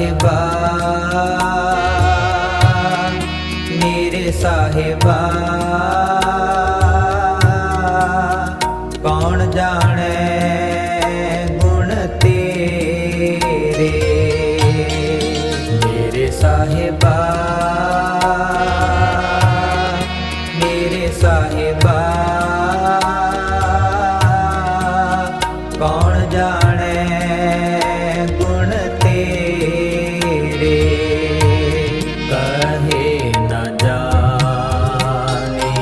साहिबा मेरे साहिबा कौन जाने गुण तेरे मेरे साहिबा कौन जाने गुण तेरे कहे न जाने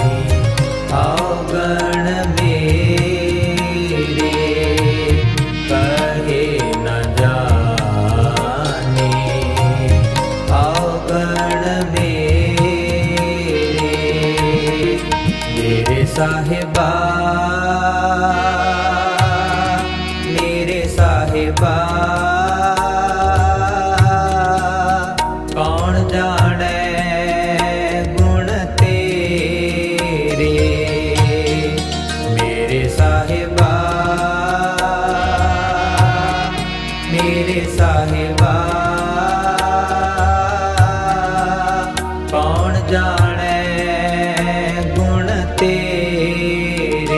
अवगुण मेरे कहे न जाने अवगुण मेरे साहिबा मेरे साहिबा कौन जाने गुण तेरे मेरे साहिबा कौन जाने गुण तेरे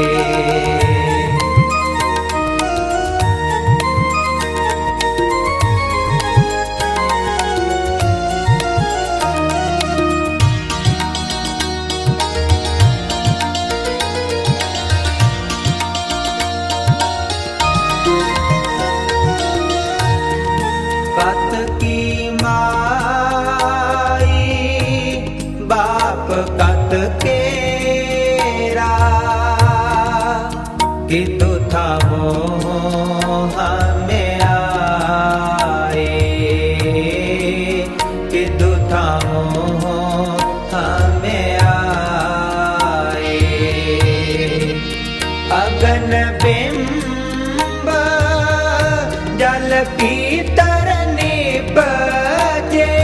कत की माई बाप कत केरा कि तू था मोह में आए कि तू था मोह में आए अगन बिंब जल पीतर बजे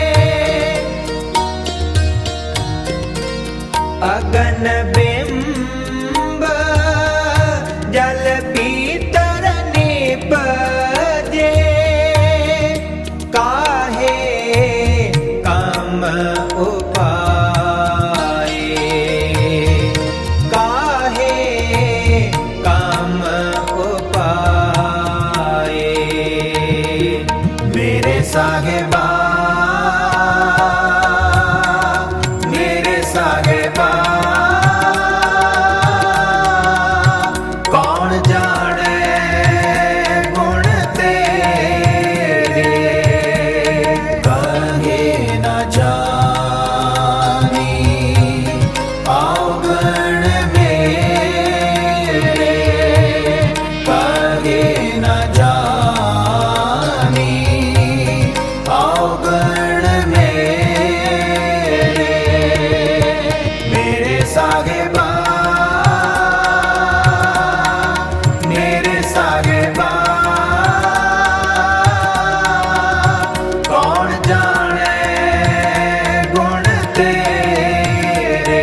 अगन बिंब जल पीतर बजे काहे काम उपाए काहे काम उपाए मेरे साहिबा मेरे साहिबा कौन जाने गुण तेरे कहे न जानी अवगुण मेरे कहे न जानी अवगुण मेरे साहिबा मेरे साहिबा कौन जाने गुण तेरे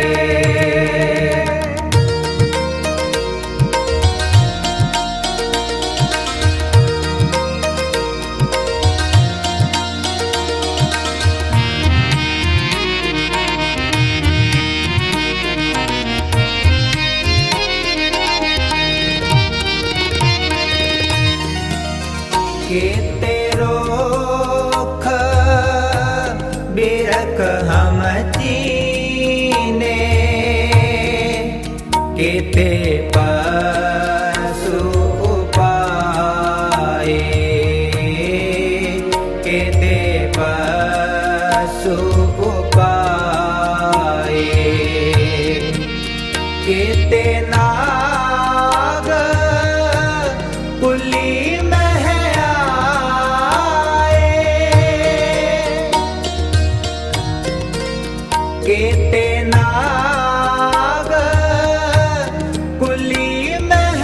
केते रोख बिरख हम चीने केते पशु उपाए केते पशु उपाए केते नाग कुली केते नाग कुली में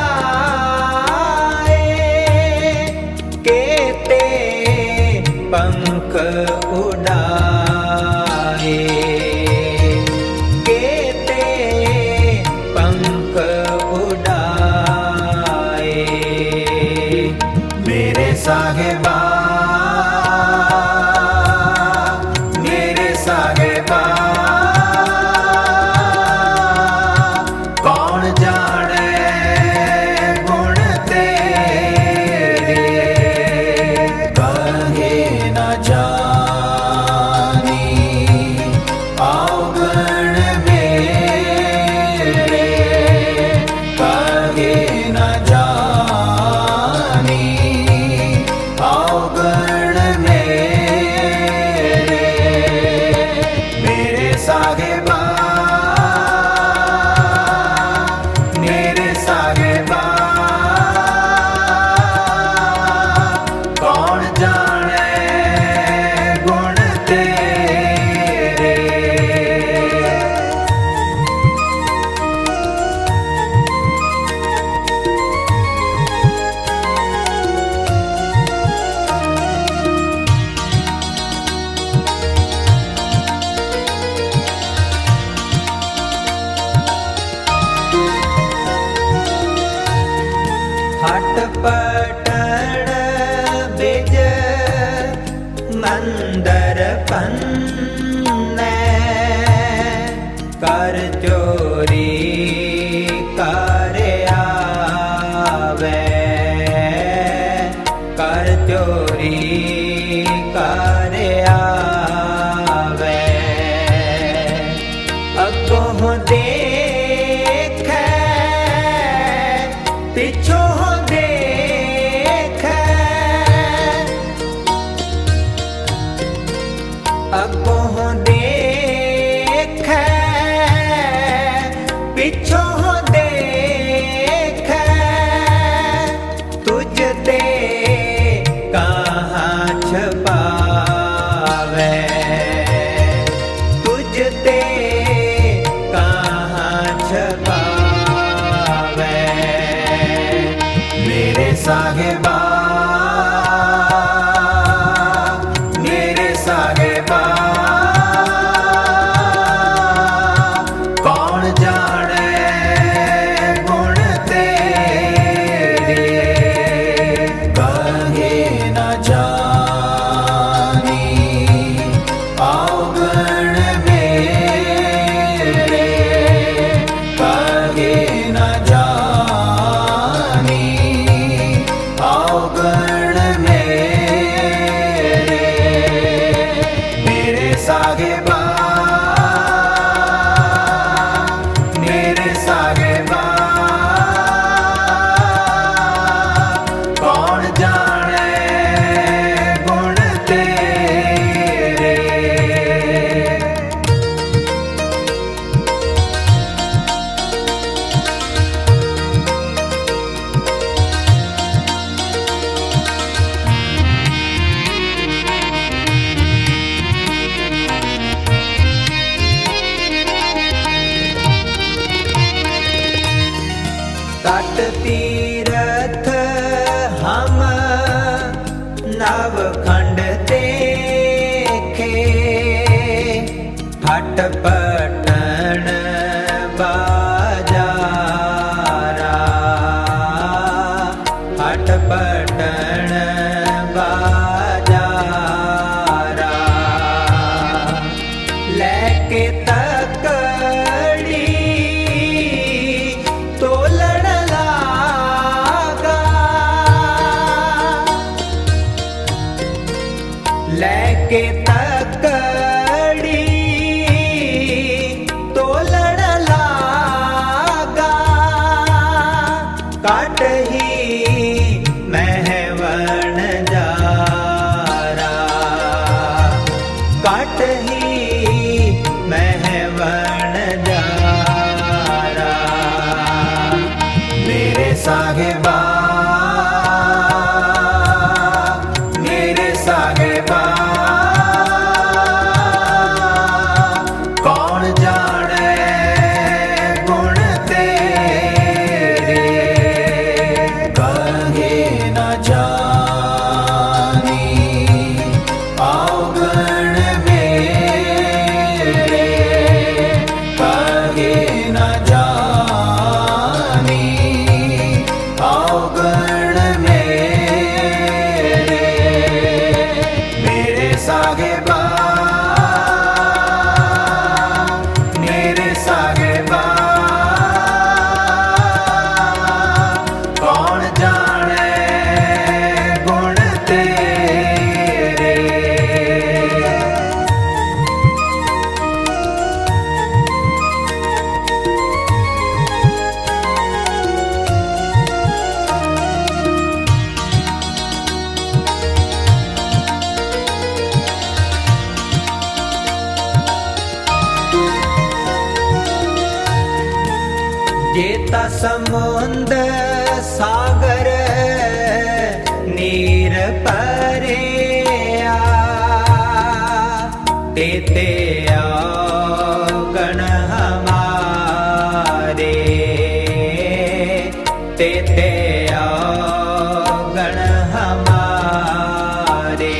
आए केते पंख उड़ाए केते पंख उड़ाए मेरे साहिबा पटपटण बिज मंदर पन्ने कर चोरी कर आवे कर चोरी कर आवे अगों देखे पिछों देखे अगों देखे पिछों देखे तुझ ते कहाँ छपावे तुझ ते कहाँ छपावे मेरे साहिबा मेरे साहिबा कौन जाने गुण तेरे कहे न जानी अवगुण मेरे कहे न जानी अवगुण मेरे साहिबा मेरे साहिबा कौन जाने गुण तेरे तट तीरथ हम नवखंड देखे हट पटन बाजारा हट पटन बाजारा लेके तकड़ी तोलन लागा लेके तकड़ी तोलन लागा काट ही महवन जारा काट ही महवन जारा मेरे साहिबा मेरे साहिबा कौन जाने गुण तेरे कहे न जानी अवगुण मेरे कहे न जानी अवगुण मेरे साहिबा मेरे साहिबा कौन जाने गुण तेरे जेता समुंद सागर नीर परेया तेते गण हमारे तेते गण हमारे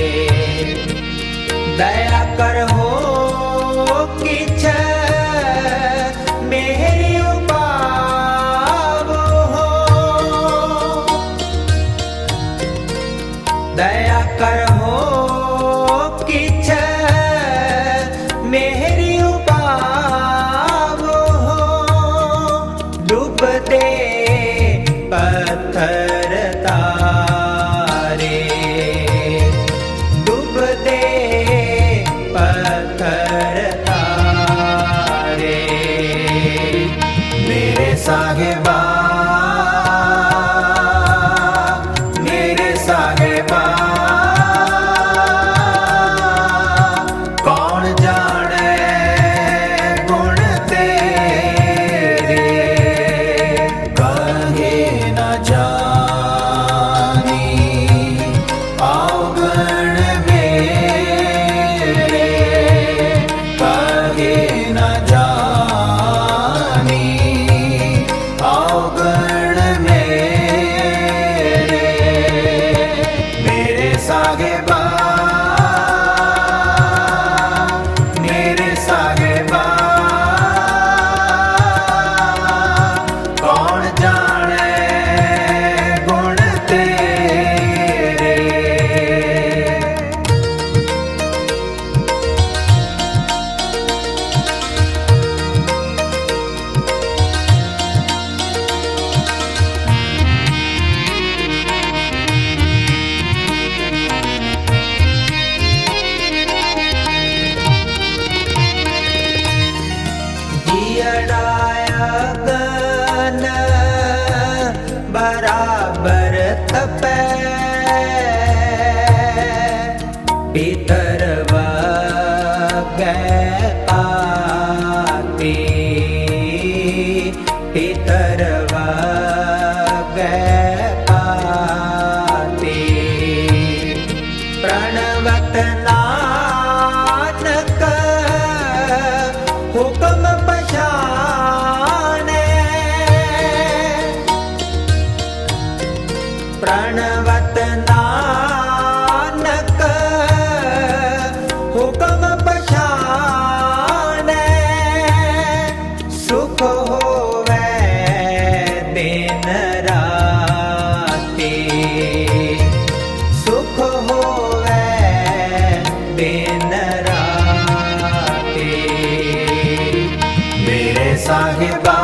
दया कर हो किछ मेरी उपाव हो गा